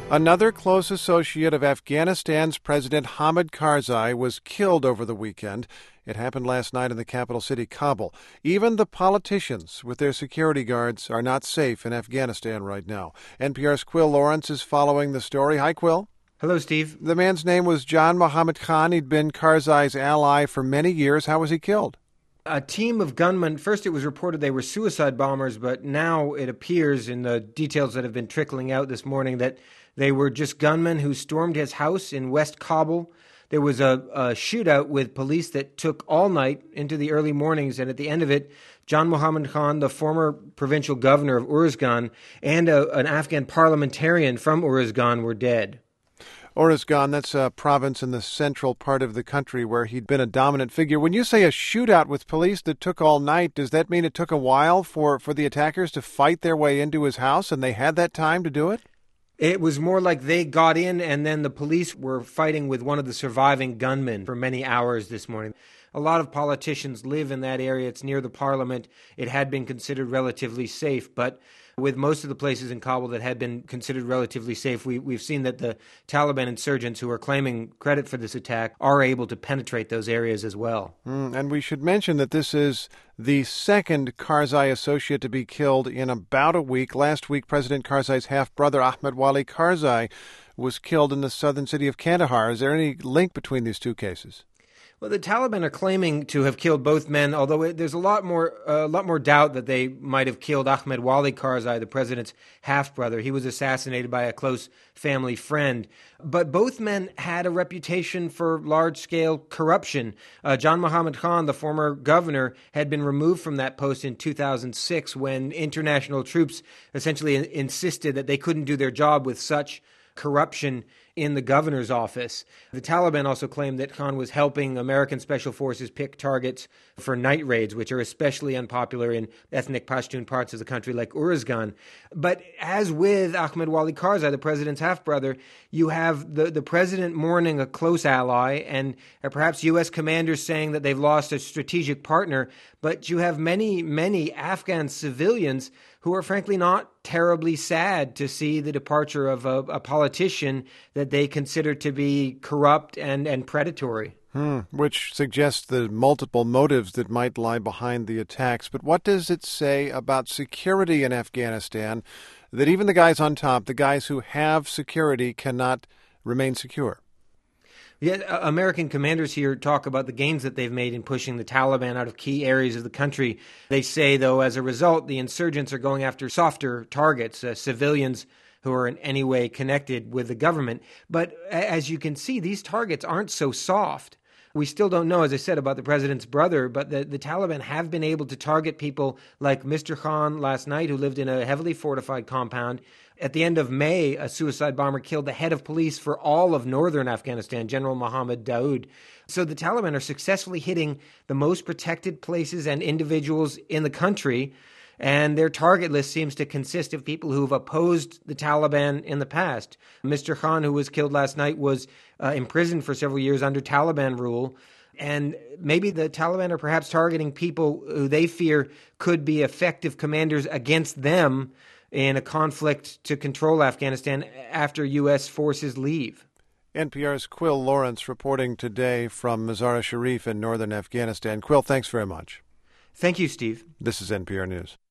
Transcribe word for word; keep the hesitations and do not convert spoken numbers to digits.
Another close associate of Afghanistan's President Hamid Karzai was killed over the weekend. It happened last night in the capital city, Kabul. Even the politicians with their security guards are not safe in Afghanistan right now. N P R's Quill Lawrence is following the story. Hi, Quill. Hello, Steve. The man's name was John Mohammed Khan. He'd been Karzai's ally for many years. How was he killed? A team of gunmen, first it was reported they were suicide bombers, but now it appears in the details that have been trickling out this morning that they were just gunmen who stormed his house in West Kabul. There was a, a shootout with police that took all night into the early mornings, and at the end of it, John Mohammed Khan, the former provincial governor of Uruzgan, and a, an Afghan parliamentarian from Uruzgan were dead. Uruzgan, that's a province in the central part of the country where he'd been a dominant figure. When you say a shootout with police that took all night, does that mean it took a while for, for the attackers to fight their way into his house and they had that time to do it? It was more like they got in and then the police were fighting with one of the surviving gunmen for many hours this morning. A lot of politicians live in that area. It's near the parliament. It had been considered relatively safe, but with most of the places in Kabul that had been considered relatively safe, we, we've seen that the Taliban insurgents who are claiming credit for this attack are able to penetrate those areas as well. Mm, and we should mention that this is the second Karzai associate to be killed in about a week. Last week, President Karzai's half-brother, Ahmed Wali Karzai, was killed in the southern city of Kandahar. Is there any link between these two cases? Well, the Taliban are claiming to have killed both men, although it, there's a lot more a uh, lot more doubt that they might have killed Ahmed Wali Karzai, the president's half-brother. He was assassinated by a close family friend. But both men had a reputation for large-scale corruption. Uh, John Mohammed Khan, the former governor, had been removed from that post in two thousand six when international troops essentially insisted that they couldn't do their job with such corruption in the governor's office. The Taliban also claimed that Khan was helping American special forces pick targets for night raids, which are especially unpopular in ethnic Pashtun parts of the country like Uruzgan. But as with Ahmed Wali Karzai, the president's half-brother, you have the, the president mourning a close ally and perhaps U S commanders saying that they've lost a strategic partner. But you have many, many Afghan civilians who are frankly not terribly sad to see the departure of a, a politician that they consider to be corrupt and, and predatory. Hmm, which suggests the multiple motives that might lie behind the attacks. But what does it say about security in Afghanistan that even the guys on top, the guys who have security, cannot remain secure? Yeah, American commanders here talk about the gains that they've made in pushing the Taliban out of key areas of the country. They say, though, as a result, the insurgents are going after softer targets, uh, civilians who are in any way connected with the government. But as you can see, these targets aren't so soft. We still don't know, as I said, about the president's brother, but the, the Taliban have been able to target people like Mister Khan last night, who lived in a heavily fortified compound. At the end of May, a suicide bomber killed the head of police for all of northern Afghanistan, General Mohammed Daoud. So the Taliban are successfully hitting the most protected places and individuals in the country, and their target list seems to consist of people who have opposed the Taliban in the past. Mister Khan, who was killed last night, was uh, imprisoned for several years under Taliban rule. And maybe the Taliban are perhaps targeting people who they fear could be effective commanders against them in a conflict to control Afghanistan after U S forces leave. N P R's Quill Lawrence reporting today from Mazar-e Sharif in northern Afghanistan. Quill, thanks very much. Thank you, Steve. This is N P R News.